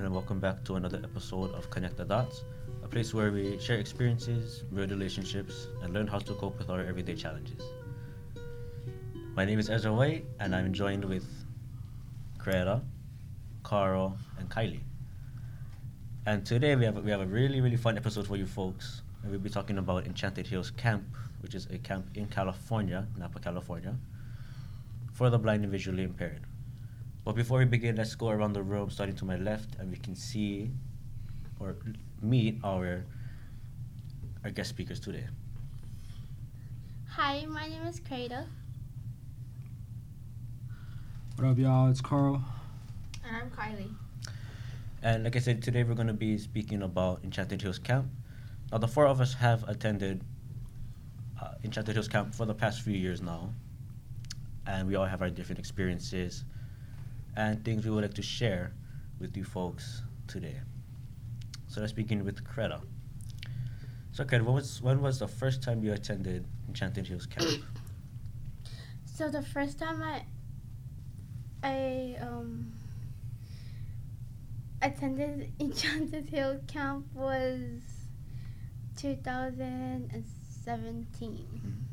and welcome back to another episode of Connect the Dots, a place where we share experiences, build relationships, and learn how to cope with our everyday challenges. My name is Ezra White, and I'm joined with Greta, Carl, and Kylie. And today we have a really fun episode for you folks, and we'll be talking about Enchanted Hills Camp, which is a camp in California, Napa, California, for the blind and visually impaired. But before we begin, let's go around the room, starting to my left, and we can see or meet our guest speakers today. Hi, my name is Kreda. What up, y'all? It's Carl. And I'm Kylie. And like I said, today we're going to be speaking about Enchanted Hills Camp. Now, the four of us have attended Enchanted Hills Camp for the past few years now, and we all have our different experiences and things we would like to share with you folks today. So let's begin with Kreda. So Kreda, when was the first time you attended Enchanted Hills Camp? So the first time I attended Enchanted Hill Camp was 2017.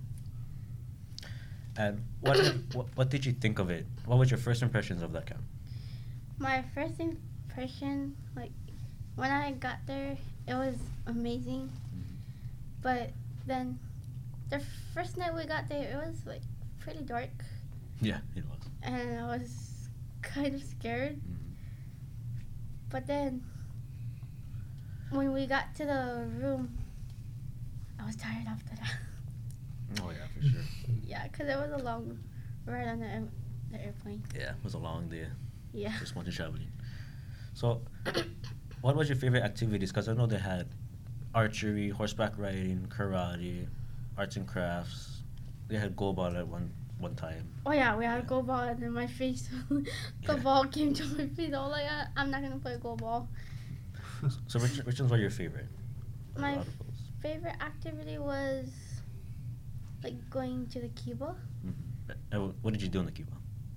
And what did you think of it? What was your first impressions of that camp? My first impression, like when I got there, it was amazing. But then the first night we got there, it was like pretty dark, Yeah, it was. and I was kind of scared. But then when we got to the room, I was tired after that. Oh yeah, for sure. Yeah, because it was a long ride on the airplane. Yeah, it was a long day. Yeah. Just wanted traveling. So, what was your favorite activities? Because I know they had archery, horseback riding, karate, arts and crafts. They had goalball at one time. Oh yeah, we had Yeah. a goal ball and in my face. The Yeah. ball came to my face. I was like, I'm not gonna play goal ball. So which ones were your favorite? My Out of those? favorite activity was like going to the Kiba. And what did you do in the Cuba?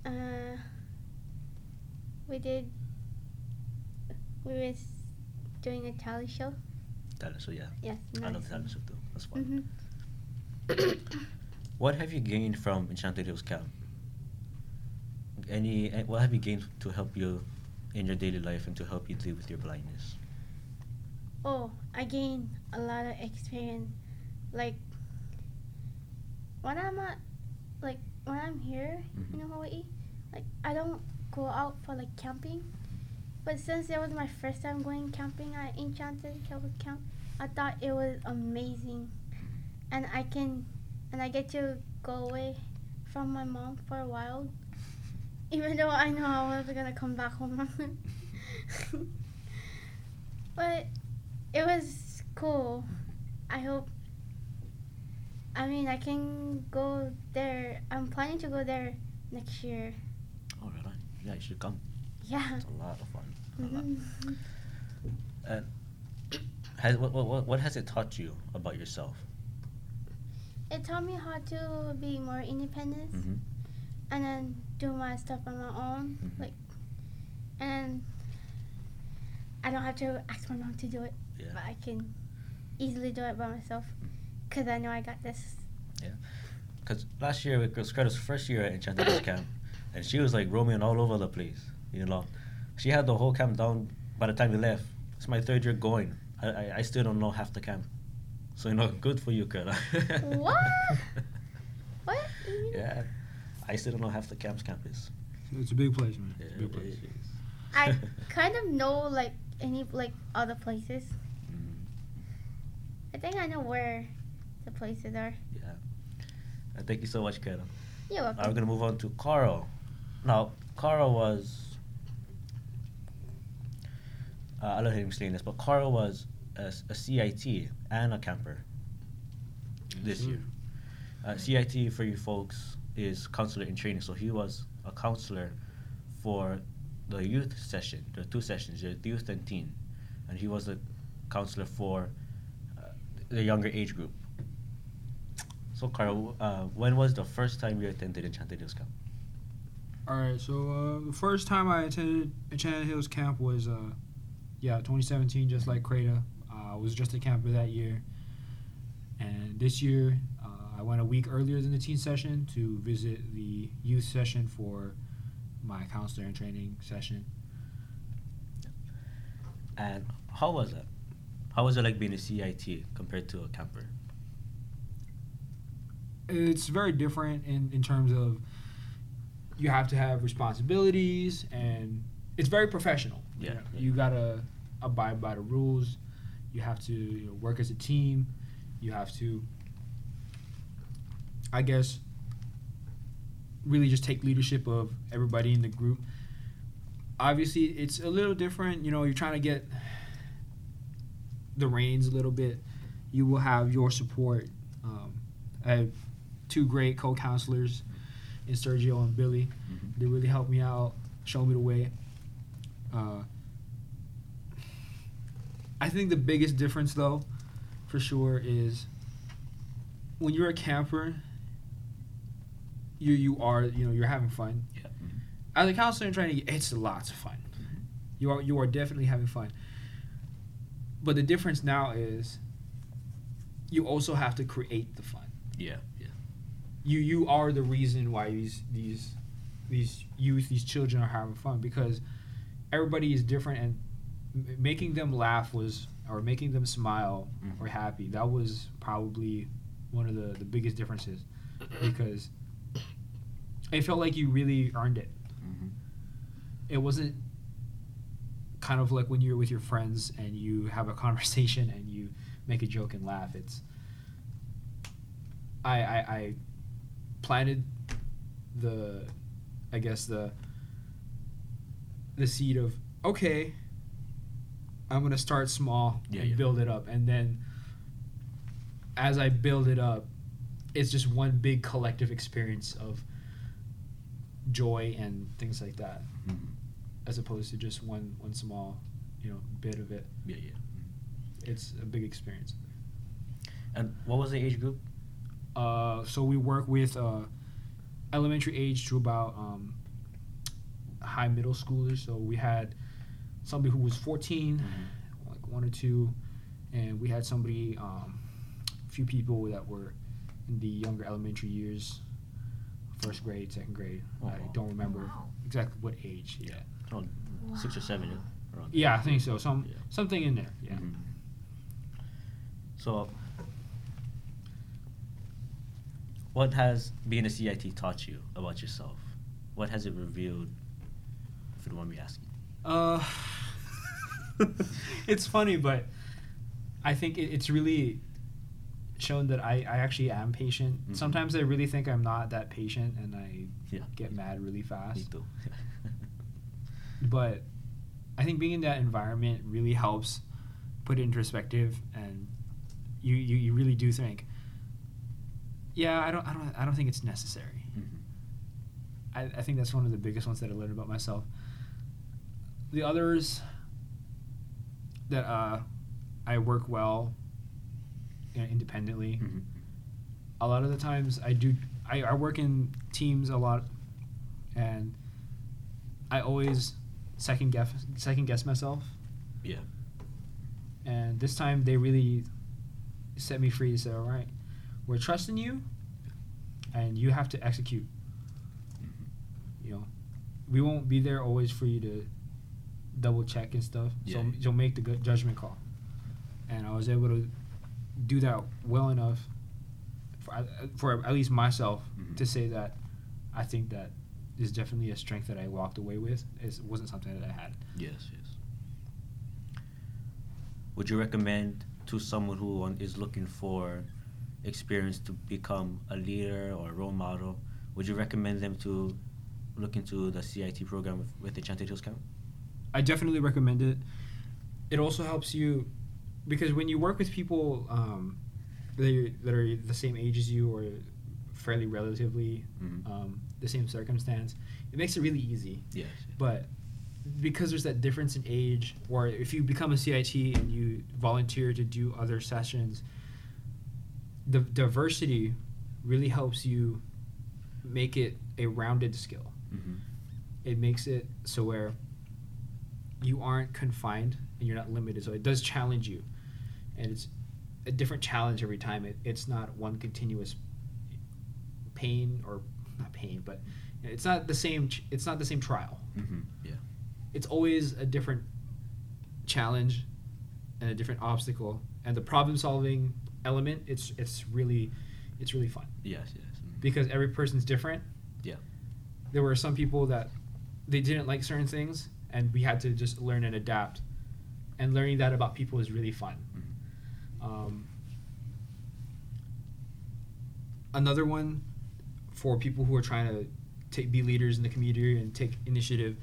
We was doing a tally show. Talent show, yeah. Yes. I love nice. talent show too. That's fun. Mhm. What have you gained from Enchanted Hills Camp? What have you gained to help you in your daily life and to help you deal with your blindness? Oh, I gained a lot of experience. Like when I'm here Mhm. in Hawaii, like I don't go out for like camping. But since it was my first time going camping at Enchanted Hills Camp, I thought it was amazing, and I get to go away from my mom for a while, even though I know I wasn't gonna come back home. But it was cool. I can go there. I'm planning to go there next year. Oh, right on. Yeah, you should come. Yeah. It's a lot of fun. A lot. Mhm. And what has it taught you about yourself? It taught me how to be more independent Mm-hmm. and then do my stuff on my own. Mhm. Like, and I don't have to ask my mom to do it, Yeah. but I can easily do it by myself because I know I got this. Because last year it was Greta's first year at Enchanted Hills Camp, and she was like roaming all over the place. You know, she had the whole camp down by the time we left. It's my third year going. I still don't know half the camp. So good for you, Greta. What? What? Yeah, I still don't know half the camp's campus. It's a big place, man. Yeah, It's a big place. it is. I kind of know like any like other places. Mm, I think I know where the places are. yeah. Thank you so much, Greta. You're Now we're welcome. gonna move on to Carl. Now, Carl was. I'll let him explain this, but Carl was a CIT and a camper this year. CIT, for you folks, is counselor in training. So he was a counselor for the youth session, the two sessions, the youth and teen. And he was a counselor for the younger age group. So, Carl, when was the first time you attended Enchanted Hills Camp? All right, so the first time I attended Enchanted Hills Camp was Yeah, 2017, just like Creta. I was just a camper that year. And this year, I went a week earlier than the teen session to visit the youth session for my counselor and training session. And how was it? How was it like being a CIT compared to a camper? It's very different in terms of you have to have responsibilities, and it's very professional. Yeah. You gotta abide by the rules. You have to work as a team. You have to, I guess, really just take leadership of everybody in the group. Obviously, it's a little different. You're trying to get the reins a little bit. You will have your support. I have two great co-counselors in Sergio and Billy. Mm-hmm. They really helped me out, show me the way. I think the biggest difference, though, for sure, is when you're a camper, you're having fun. Yeah. Mm-hmm. As a counselor in training, it's lots of fun. Mm-hmm. You are definitely having fun. But the difference now is you also have to create the fun. Yeah. Yeah. You are the reason why these youth, these children are having fun, because everybody is different, and making them laugh or making them smile Mm-hmm. or happy, that was probably one of the biggest differences, because it felt like you really earned it. Mm-hmm. It wasn't kind of like when you're with your friends and you have a conversation and you make a joke and laugh. It's I planted the seed of, okay, I'm gonna start small and build it up, and then as I build it up, it's just one big collective experience of joy and things like that, Mm-hmm. as opposed to just one small, bit of it. Yeah. Yeah. Mm-hmm. It's a big experience. And what was the age group? So we work with elementary age to about high middle schoolers. So we had somebody who was 14, Mm-hmm. like 1 or 2, and we had somebody, a few people that were in the younger elementary years, first grade, second grade. Oh, I wow. don't remember Wow. exactly what age. Yeah. Around 6 or 7, around. Yeah, I think so. Yeah. Something in there. Yeah. Mhm. So, what has being a CIT taught you about yourself? What has it revealed, if you don't mind me asking? It's funny, but I think it's really shown that I actually am patient. Mhm. Sometimes I really think I'm not that patient, and I Yeah. get mad really Me fast. too. But I think being in that environment really helps put it in perspective, and you really do think, yeah, I don't think it's necessary. Mhm. I think that's one of the biggest ones that I learned about myself. The others that I work well independently. Mhm. A lot of the times I work in teams a lot, and I always second guess myself. Yeah. And this time they really set me free to say, all right, we're trusting you, and you have to execute. Mhm. We won't be there always for you to double check and stuff. Yeah. So you'll make the good judgment call. And I was able to do that well enough for at least myself Mhm. to say that I think that is definitely a strength that I walked away with. It wasn't something that I had. Yes. Would you recommend to someone who is looking for experience to become a leader or a role model, would you recommend them to look into the CIT program with the Enchanted Hills Camp? I definitely recommend it. It also helps you because when you work with people that are the same age as you or fairly relatively Mhm. the same circumstance, it makes it really easy. Yes. But because there's that difference in age, or if you become a CIT and you volunteer to do other sessions, the diversity really helps you make it a rounded skill. Mhm. It makes it so where you aren't confined and you're not limited. So it does challenge you, and it's a different challenge every time. It's not one continuous pain, or not pain, but it's not the same. It's not the same trial. Yeah. It's always a different challenge and a different obstacle, and the problem solving element. It's really fun. Yes. Because every person's different. Yeah. There were some people that they didn't like certain things, and we had to just learn and adapt. And learning that about people is really fun. Another one for people who are trying to be leaders in the community and take initiative,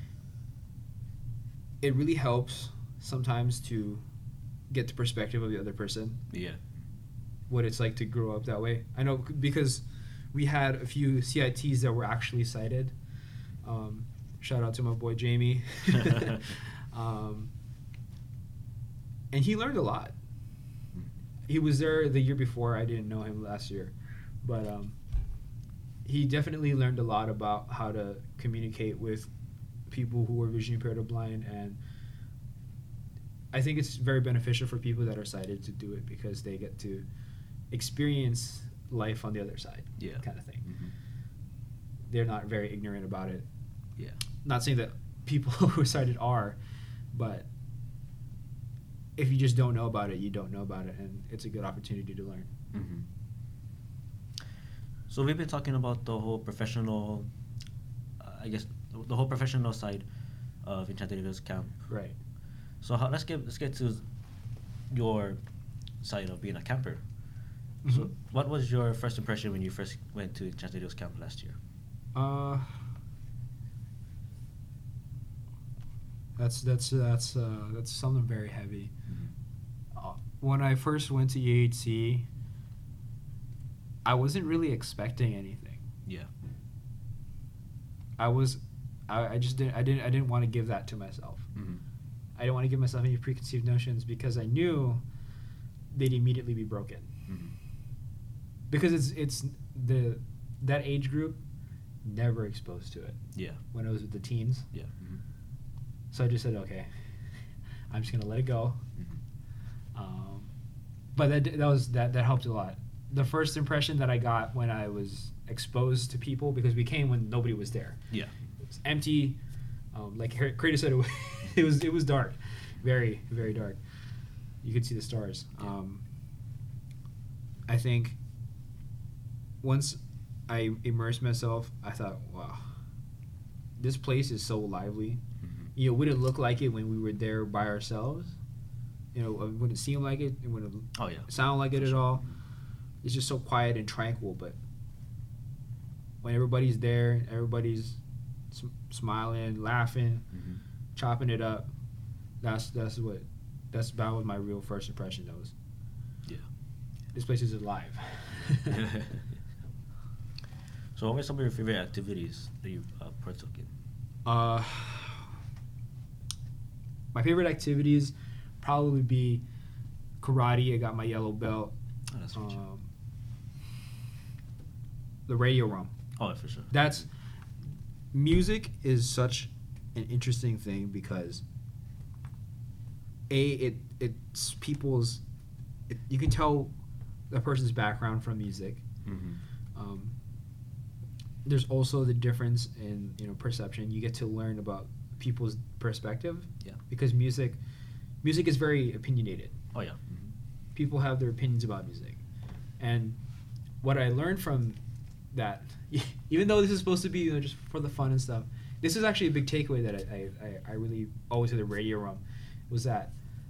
it really helps sometimes to get the perspective of the other person. Yeah. What it's like to grow up that way. I know because we had a few CITs that were actually cited. Shout out to my boy Jamie. And he learned a lot. He was there the year before. I didn't know him last year. But he definitely learned a lot about how to communicate with people who are vision impaired or blind. And I think it's very beneficial for people that are sighted to do it, because they get to experience life on the other side, kind of thing. They're not very ignorant about it. Yeah. Not saying that people who are sighted are, but if you just don't know about it, you don't know about it, and it's a good opportunity to learn. So we've been talking about the whole professional, I guess, the whole professional side of Enchanted Eagles Camp. Right. So let's get to your side of being a camper. So what was your first impression when you first went to Enchanted Eagles Camp last year? That's something very heavy. When I first went to EHC, I wasn't really expecting anything. Yeah. I didn't want to give that to myself. I didn't want to give myself any preconceived notions, because I knew they'd immediately be broken. Because it's that age group, never exposed to it. Yeah. When I was with the teens. Yeah. So I just said, okay, I'm just gonna let it go. But that helped a lot. The first impression that I got when I was exposed to people, because we came when nobody was there. Yeah. It was empty. Like Kratos said, it was dark, very, very dark. You could see the stars. Yeah. I think once I immersed myself, I thought, wow, this place is so lively. It wouldn't look like it when we were there by ourselves. It wouldn't seem like it. It wouldn't sound like it at all. It's just so quiet and tranquil. But when everybody's there, everybody's smiling, laughing, chopping it up, that was my real first impression. That was, this place is alive. So what were some of your favorite activities that you partook in? My favorite activities probably be karate. I got my yellow belt. Oh, that's for sure. The radio room. Oh, for sure. Music is such an interesting thing, because it's people's. You can tell a person's background from music. There's also the difference in perception. You get to learn about people's perspective. Yeah. Because music is very opinionated. Oh yeah. People have their opinions about music, and what I learned from that, even though this is supposed to be just for the fun and stuff, this is actually a big takeaway that I really always had the radio room, was that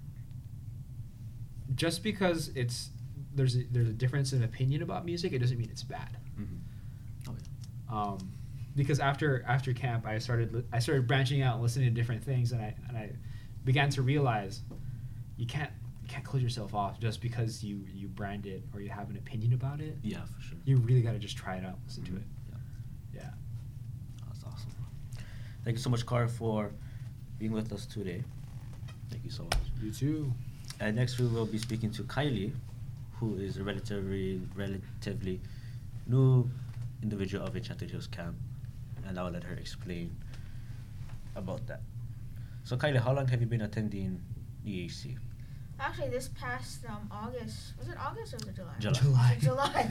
just because there's a difference in opinion about music, it doesn't mean it's bad. Because after camp, I started branching out and listening to different things, and I began to realize you can't close yourself off just because you brand it or you have an opinion about it. Yeah, for sure. You really got to just try it out, listen to it. Yeah. That's awesome. Thank you so much, Car, for being with us today. Thank you so much. You too. And next we will be speaking to Kylie, who is a relatively new individual of Enchanted Hills Camp, and I'll let her explain about that. So Kylie, how long have you been attending EAC? Actually, this past August, was it August or was it July? July. July.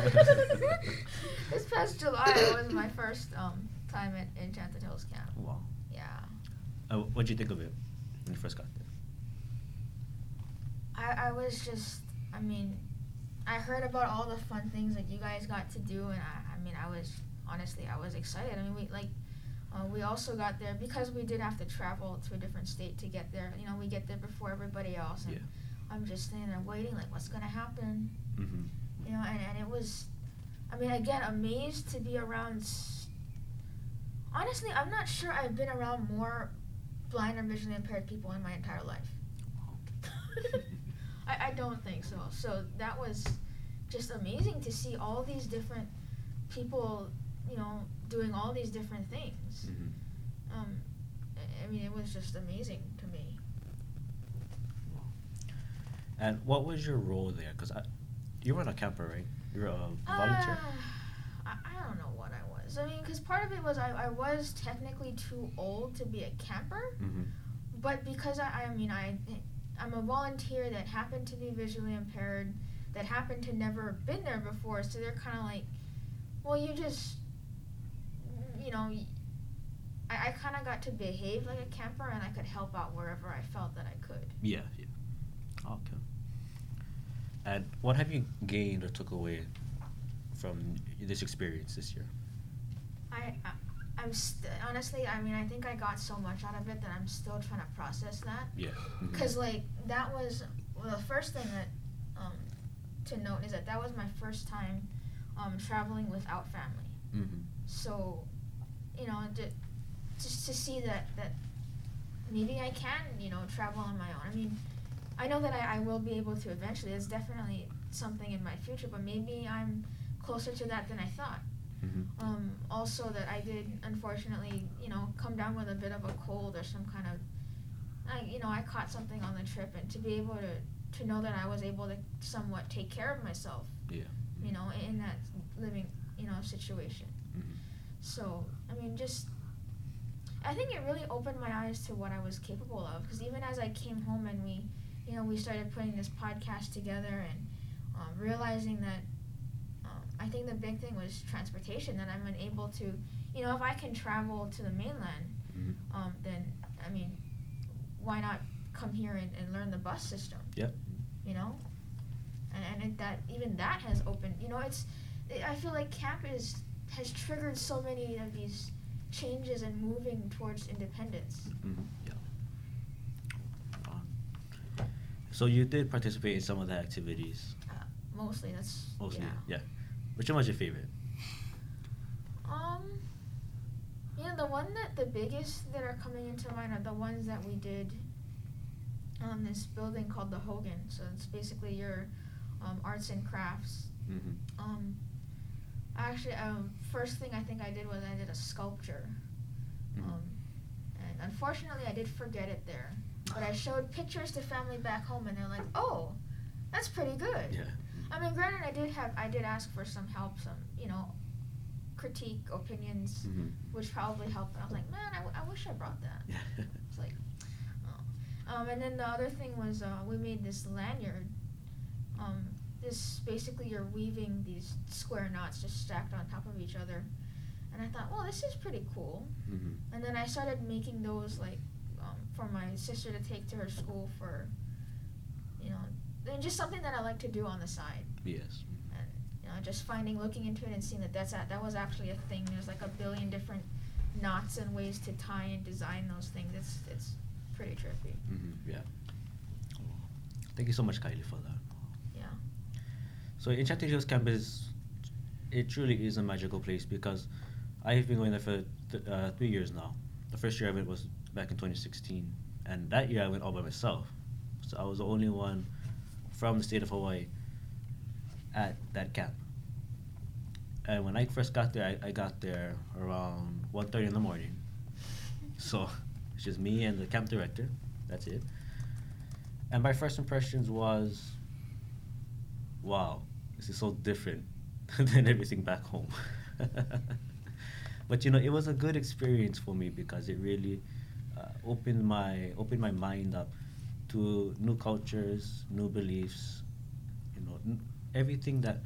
This past July was my first time at Enchanted Hills Camp. Wow. Yeah. What did you think of it when you first got there? I was just, I mean, I heard about all the fun things that you guys got to do, and I was excited. I mean, we also got there because we did have to travel to a different state to get there. You know, we get there before everybody else, and I'm just sitting there waiting, like, what's gonna happen? Mm-hmm. You know, and it was, I mean, again, amazed to be around. Honestly, I'm not sure I've been around more blind or visually impaired people in my entire life. I don't think so. So that was just amazing to see all these different people, you know, doing all these different things. Mm-hmm. I mean, it was just amazing to me. And what was your role there? Because you weren't a camper, right? You were a volunteer? I don't know what I was. I mean, because part of it was I was technically too old to be a camper, Mm-hmm. but because I'm a volunteer that happened to be visually impaired, that happened to never been there before, so they're kind of like, well, you just, you know, I kind of got to behave like a camper, and I could help out wherever I felt that I could. Yeah. Okay. And what have you gained or took away from this experience this year? Honestly, I mean, I think I got so much out of it that I'm still trying to process that. Yeah. Mm-hmm. Because, like, that was, well, the first thing that, to note is that was my first time traveling without family. Mm-hmm. So, you know, just to see that maybe I can, you know, travel on my own. I mean, I know that I will be able to eventually. It's definitely something in my future, but maybe I'm closer to that than I thought. Mm-hmm. Also that I did, unfortunately, you know, come down with a bit of a cold or some kind of, I caught something on the trip, and to be able to know that I was able to somewhat take care of myself, Yeah. you know, in that living, you know, situation. Mm-hmm. So, I mean, I think it really opened my eyes to what I was capable of, because even as I came home and we started putting this podcast together and realizing that I think the big thing was transportation, that I'm unable to, you know, if I can travel to the mainland, Mm-hmm. then, I mean, why not come here and learn the bus system? Yep. You know? And that has opened, you know, I feel like camp has triggered so many of these changes and moving towards independence. Mm-hmm. Yeah. So you did participate in some of the activities. Mostly, Yeah. Which one was your favorite? The biggest that are coming into mind are the ones that we did on this building called the Hogan. So it's basically your arts and crafts. Mm-hmm. Actually, first thing I think I did was I did a sculpture. Mm-hmm. And unfortunately, I did forget it there. But I showed pictures to family back home, and they're like, "Oh, that's pretty good." Yeah. I mean, granted, I did ask for some help, some, you know, critique, opinions, Mm-hmm. which probably helped. But I was like, man, I wish I brought that. Yeah. It's like, oh. And then the other thing was we made this lanyard. This basically you're weaving these square knots just stacked on top of each other, and I thought, well, this is pretty cool. Mm-hmm. And then I started making those for my sister to take to her school for, you know, and just something that I like to do on the side. Yes. And you know, just looking into it and seeing that was actually a thing. There's like a billion different knots and ways to tie and design those things. It's pretty trippy. Mm-hmm. Yeah. Thank you so much, Kylie, for that. Yeah. So Enchanted Hills Camp it truly is a magical place, because I've been going there for 3 years now. The first year I went was back in 2016, and that year I went all by myself. So I was the only one from the state of Hawaii at that camp. And when I first got there, I got there around 1:30 in the morning. So it's just me and the camp director. That's it. And my first impressions was, wow, this is so different than everything back home. But you know, it was a good experience for me, because it really opened my mind up to new cultures, new beliefs, you know, everything that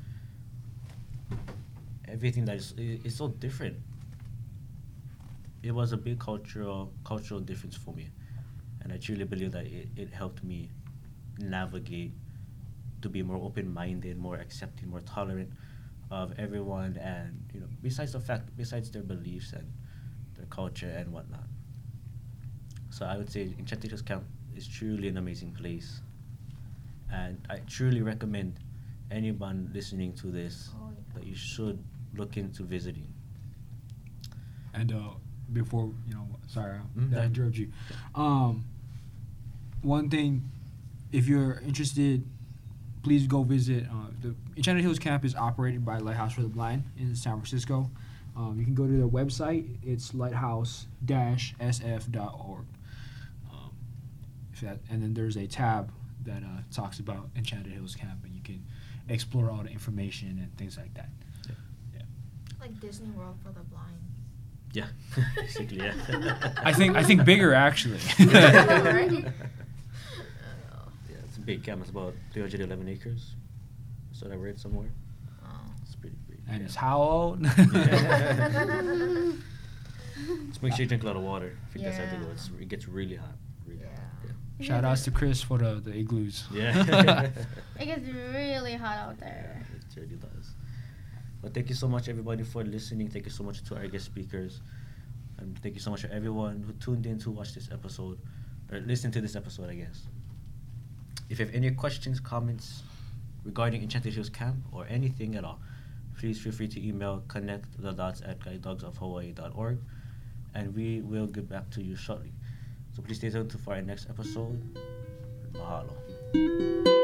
is so different. It was a big cultural difference for me, and I truly believe that it helped me navigate to be more open-minded, more accepting, more tolerant of everyone, and besides their beliefs and their culture and whatnot. So I would say Enchanted Hills Camp is truly an amazing place, and I truly recommend anyone listening to this that you should look into visiting. And before sorry Mm-hmm. that I interrupt you. One thing, if you're interested, please go visit. The Enchanted Hills Camp is operated by Lighthouse for the Blind in San Francisco. You can go to their website. It's lighthouse-sf.org. And then there's a tab that talks about Enchanted Hills Camp, and you can explore all the information and things like that. Like Disney World for the blind. Yeah, basically, yeah. I think bigger actually. Right? Yeah, it's a big camp. It's about 311 acres. So I read somewhere. Oh. It's pretty big. And yeah. it's how old? Just make sure you drink a lot of water if you decide to go. It gets really hot. Really hot. Yeah. Shout outs to Chris for the igloos. Yeah. It gets really hot out there. Yeah, it really does. But thank you so much, everybody, for listening. Thank you so much to our guest speakers. And thank you so much to everyone who tuned in to watch this episode, or listen to this episode, I guess. If you have any questions, comments regarding Enchanted Hills Camp or anything at all, please feel free to email connectthedots@guidedogsofhawaii.org, and we will get back to you shortly. So please stay tuned for our next episode. Mahalo.